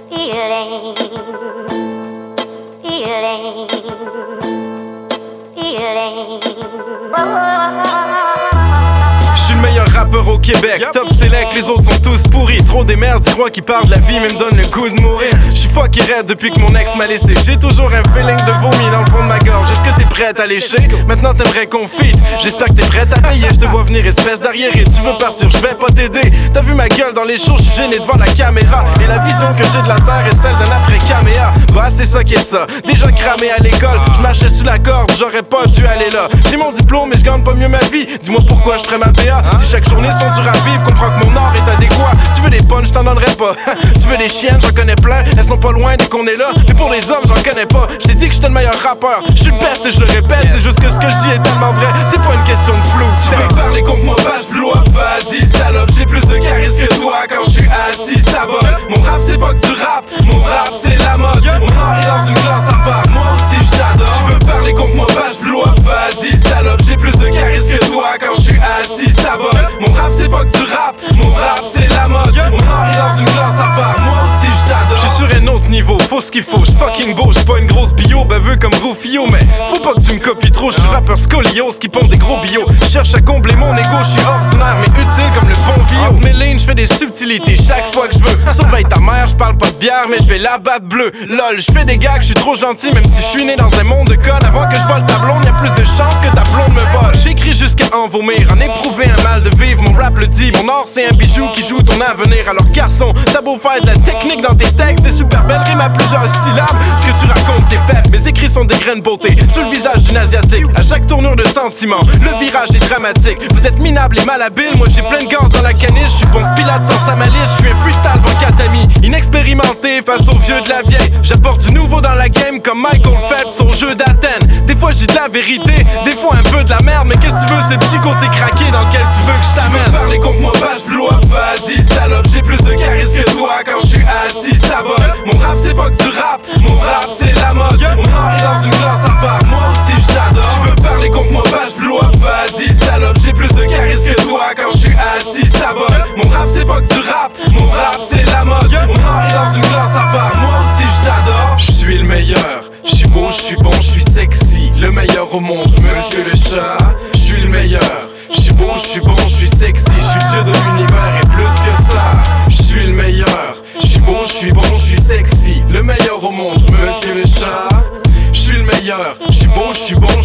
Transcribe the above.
Je suis le meilleur rappeur au Québec, top select, les autres sont tous pourris. Trop des merdes, ils croient qu'ils parlent de la vie mais me donnent le goût de mourir. Je suis fucké raide depuis que mon ex m'a laissé. J'ai toujours un feeling de vomi dans le fond de ma gorge. Est-ce que t'es prête à lécher? Maintenant t'aimerais qu'on feat. J'espère que t'es prête à payer. Je te vois venir espèce d'arriéré. Tu veux partir, je vais pas t'aider. T'as vu ma gueule dans les shows, je suis gêné devant la caméra. Et la vision que j'ai de la terre est celle d'un après-caméa. Bah c'est ça qui est ça, déjà cramé à l'école. Je marchais sous la corde, j'aurais pas dû aller là. J'ai mon diplôme mais je gagne pas mieux ma vie. Dis-moi pourquoi je ferais ma BA. Si chaque journée sont dures à vivre, comprends que mon art est adéquat. Tu veux des punch, je t'en donnerai pas. Tu veux des chiennes, j'en connais plein. Elles sont pas loin dès qu'on est là. Mais pour les hommes, j'en connais pas. Je t'ai dit que j'étais le meilleur rappeur. Je suis le best et je le répète. C'est juste que ce que je dis est tellement vrai. C'est pas une question de flou. Tu veux parler contre moi, bah je blow up. Vas-y salope, j'ai plus de charisme que toi quand je suis assis, ça vole. Mon rap c'est pas que du rap, mon rap c'est la mode. Mon art est dans une classe à part, moi aussi je t'adore. Tu veux parler contre moi, bah je blow up. Vas-y salope, j'ai plus de charisme que toi quand je suis assis, ça vole. Mon rap c'est pas que du rap, mon rap c'est la mode. Mon art est dans une classe à part, moi aussi je t'adore. J'suis sur un autre niveau, faut ce qu'il faut, j'suis fucking beau. J'suis pas une grosse bio, baveux comme Rufio. Mais faut pas que tu me copies trop, j'suis rappeur scoliose qui pompe des gros bio. J'cherche à combler mon ego, j'suis ordinaire mais utile comme le bon viol. Entre mes lignes, j'fais des subtilités chaque fois que j'veux. Surveille ta mère, j'parle pas de bière mais j'vais la battre bleue. Lol, j'fais des gags, j'suis trop gentil même si j'suis né dans un monde de connes. Avant que j'vole ta blonde, y'a plus de chances que ta blonde me vole. J'écris jusqu'à en vomir, en éprouver un mal de vivre. Mon rap le dit, mon art c'est un bijou qui joue ton avenir. Alors garçon, t'as beau faire de la technique dans tes textes, des super belles rimes à plusieurs syllabes. Ce que tu racontes c'est faible, mes écrits sont des graines de beauté sur le visage d'une asiatique. À chaque tournure de sentiment, le virage est dramatique. Vous êtes minable et malhabile, moi j'ai plein de gaz dans la canisse. J'suis Ponce Pilate sans sa malice, j'suis un freestyle pour 4 amis. Inexpérimenté face aux vieux de la vieille. J'apporte du nouveau dans la game comme Michael Phelps au jeu d'Athènes. Des fois j'dis de la vérité, des fois un peu de la merde. Mais qu'est-ce que tu veux, c'est le petit côté craqué dans lequel tu veux que je t'amène. Tu veux parler contre moi, bah je blow up. Vas-y salope, j'ai plus de charisme que toi quand je suis assis, ça vole. Mon rap c'est pas que du rap, mon rap c'est la mode. Mon art est dans une classe à part, moi aussi je t'adore. Tu veux parler contre moi, bah je blow up. Vas-y salope, j'ai plus de charisme que toi quand je suis assis, ça vole. Mon rap c'est pas que du rap, mon rap c'est la mode. Mon art est dans une classe à part, moi aussi je t'adore. Je suis le meilleur, je suis beau, je suis bon, je suis sexy. Le meilleur au monde, monsieur le chat. Je suis le meilleur, je suis beau, je suis bon, je suis sexy. Je suis le dieu de l'univers et plus que ça. Je suis le meilleur, je suis beau, je suis bon, je suis sexy. Le meilleur au monde, monsieur le chat. Je suis le meilleur, je suis beau, je suis bon,